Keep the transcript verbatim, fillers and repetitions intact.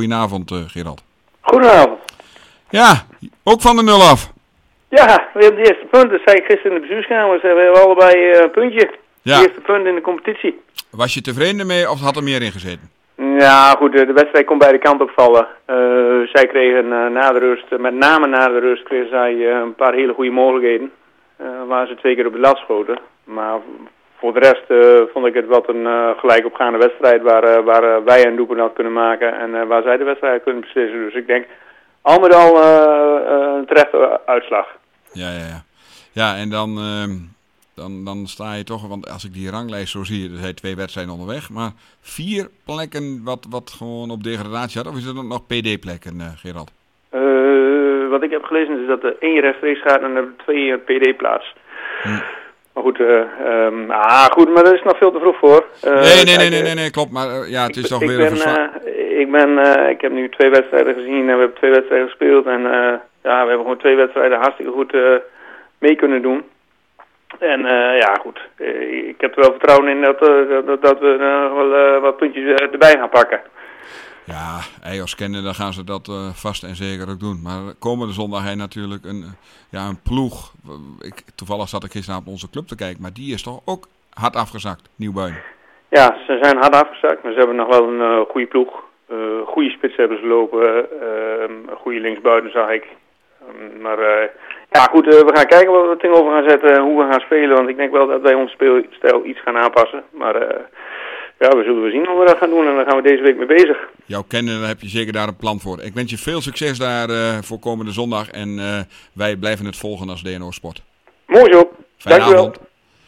goedenavond uh, Gerald. Goedenavond. Ja, ook van de nul af. Ja, we hebben de eerste punt. Dat zei ik gisteren in de bestuurskamer. We hebben allebei uh, een puntje. Ja. De eerste punt in de competitie. Was je tevreden ermee of had er meer in gezeten? Ja, goed. De wedstrijd kon beide kanten opvallen. Uh, zij kregen uh, na de rust, met name na de rust, kregen zij uh, een paar hele goede mogelijkheden. Uh, waar ze twee keer op de lat schoten. Maar voor de rest uh, vond ik het wat een uh, gelijkopgaande wedstrijd waar, uh, waar uh, wij een doelpunt had kunnen maken en uh, waar zij de wedstrijd kunnen beslissen. Dus ik denk al met al uh, uh, een terechte uitslag. Ja, ja, ja. Ja, en dan, uh, dan, dan sta je toch, want als ik die ranglijst zo zie, er zijn twee wedstrijden onderweg, maar vier plekken wat, wat gewoon op degradatie had, of is er dan nog P D-plekken, uh, Gerald? Uh, wat ik heb gelezen is dat er één rechtstreeks gaat en er twee P D-plaats. Hm. Maar goed, uh, um, ah, goed, maar dat is nog veel te vroeg voor. Uh, nee, nee, nee, nee, nee, nee, klopt, maar uh, ja, het is ik, toch ik weer ben, een verslag. Uh, ik ben, uh, ik heb nu twee wedstrijden gezien en we hebben twee wedstrijden gespeeld en uh, ja, we hebben gewoon twee wedstrijden hartstikke goed uh, mee kunnen doen. En uh, ja, goed, uh, ik heb er wel vertrouwen in dat, uh, dat, dat we uh, wel uh, wat puntjes uh, erbij gaan pakken. Ja, E O S kennen, dan gaan ze dat uh, vast en zeker ook doen. Maar komende zondag heeft natuurlijk een, ja, een ploeg. Ik, toevallig zat ik gisteravond onze club te kijken, maar die is toch ook hard afgezakt, Nieuwbuin. Ja, ze zijn hard afgezakt, maar ze hebben nog wel een uh, goede ploeg. Uh, goede spits hebben ze lopen, uh, een goede linksbuiten zag ik. Um, maar uh, ja goed, uh, we gaan kijken wat we het ding over gaan zetten, hoe we gaan spelen. Want ik denk wel dat wij onze speelstijl iets gaan aanpassen. Maar uh, ja, we zullen we zien hoe we dat gaan doen en daar gaan we deze week mee bezig. Jouw kennen, daar heb je zeker daar een plan voor. Ik wens je veel succes daar uh, voor komende zondag en uh, wij blijven het volgen als D N O Sport. Mooi zo, Fijne dankjewel. avond.